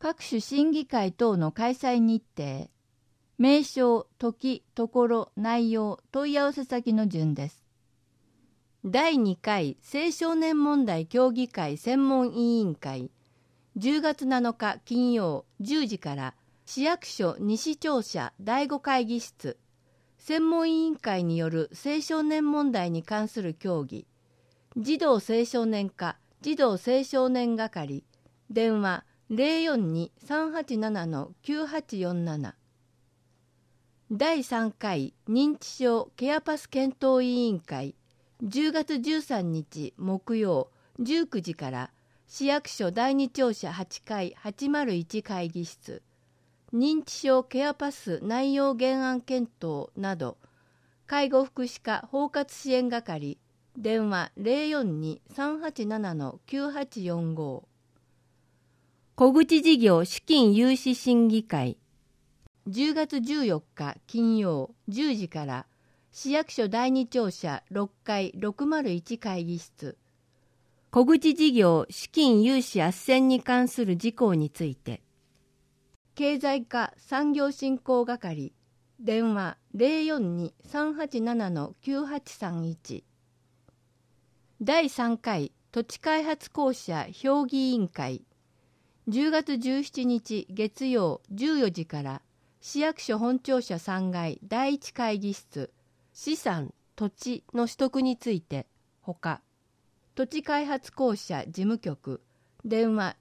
各種審議会等の開催日程、名称、時、ところ、内容、問い合わせ先の順です。第2回青少年問題協議会専門委員会、10月7日金曜10時から市役所西庁舎第5会議室、専門委員会による青少年問題に関する協議、児童青少年課児童青少年係、電話 042-387-9847。 第3回認知症ケアパス検討委員会、10月13日木曜19時から市役所第2庁舎8階801会議室、認知症ケアパス内容原案検討など、介護福祉課包括支援係、電話 042-387-9845。 小口事業資金融資審議会、10月14日金曜10時から市役所第2庁舎6階601会議室、小口事業資金融資斡旋に関する事項について、経済課産業振興係、電話 042-387-9831。 第3回土地開発公社評議委員会、10月17日月曜14時から市役所本庁舎3階第1会議室、資産・土地の取得についてほか、土地開発公社事務局、電話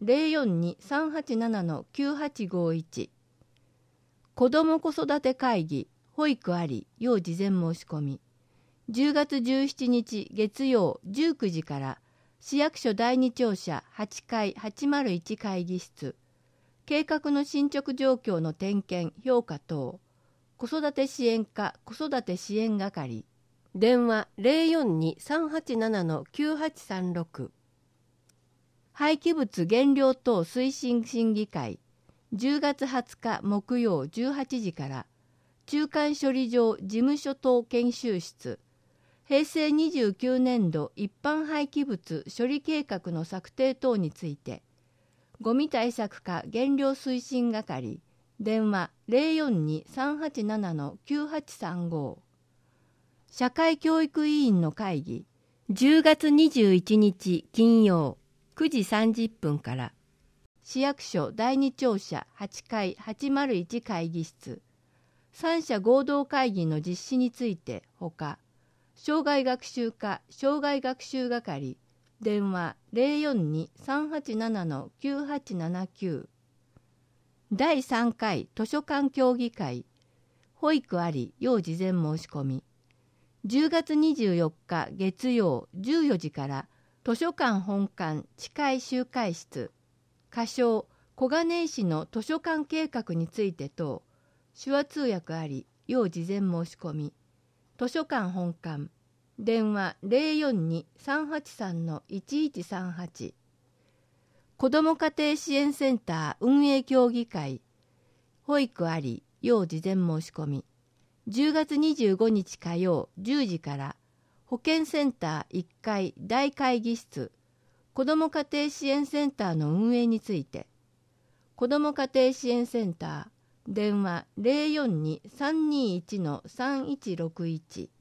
042-387-9851。 子ども子育て会議保育あり要事前申し込み、10月17日月曜19時から市役所第2庁舎8階801会議室、計画の進捗状況の点検評価等、子育て支援課子育て支援係、電話 042-387-9836。 廃棄物減量等推進審議会、10月20日木曜18時から中間処理場事務所等研修室、平成29年度一般廃棄物処理計画の策定等について、ゴミ対策課減量推進係、電話 042-387-9835。 社会教育委員の会議、10月21日金曜9時30分から市役所第2庁舎8階801会議室、三者合同会議の実施についてほか、障害学習課障害学習係、電話 042-387-9879。 第3回図書館協議会、保育あり要事前申し込み、10月24日月曜14時から図書館本館地下集会室、仮称小金井市の図書館計画について等、手話通訳あり要事前申し込み、図書館本館、電話 042-383-1138。 子ども家庭支援センター運営協議会、保育あり要事前申し込み、10月25日火曜10時から保健センター1階大会議室、子ども家庭支援センターの運営について、子ども家庭支援センター、電話 042-321-3161。